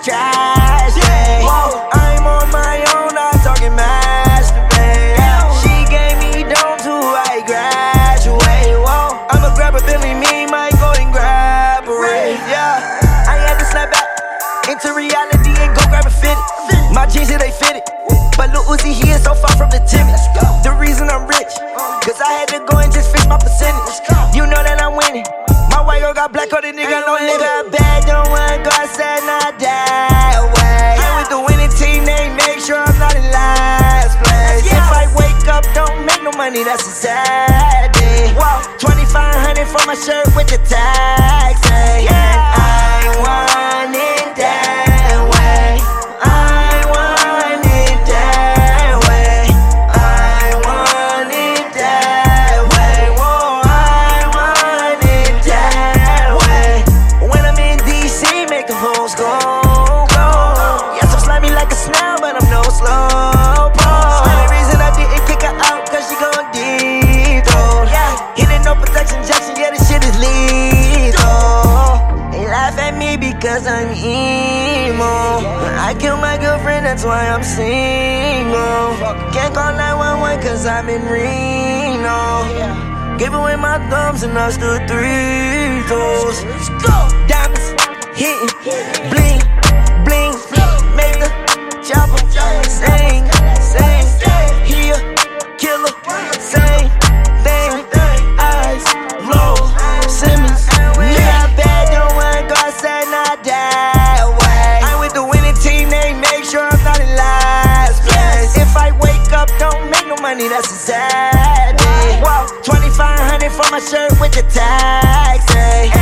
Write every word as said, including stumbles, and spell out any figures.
trash. Yeah. I'm on my own, not talking masturbate. She gave me dome to I graduate. Whoa. I'ma grab a Billy, me might go and grab a Ray. Yeah. I had to snap back into reality and go grab a fitted. My jeans, yeah, they fitted. But Lil Uzi, he is so far from the timid. The reason I'm rich, cause I had to go and just fix my percentage. You know that I'm winning. My white girl got black on the nigga, no nigga bad, don't want God said not that way. And with the winning team, they make sure I'm not in last place. If I wake up, don't make no money, that's a sad day. twenty-five hundred for my shirt with the tax. I want it that way. I want it that way. I want it that way. Whoa, I want it that way. When I'm in D C, make the hoes go, go. Yes, I'm slimy like a snail, but I'm no slow po. Only reason I didn't kick her out, cause she gon' deep though. Hitting no protection Jackson, yeah, this shit is lethal. They laugh at me because I'm emo. I killed my girlfriend, that's why I'm single. Can't call nine one one cause I'm in Reno. Gave away my thumbs and I stood three toes. Diamonds, hitting, bling, bling. Make the chopper sing, sing. He a killer, same thing. Eyes, low, Simmons. Yeah, bad, don't want God said not that way. I'm with the winning team, they make sure I'm not in last place. If I wake up, don't make no money, that's a sad day. twenty-five hundred for my shirt with the tax.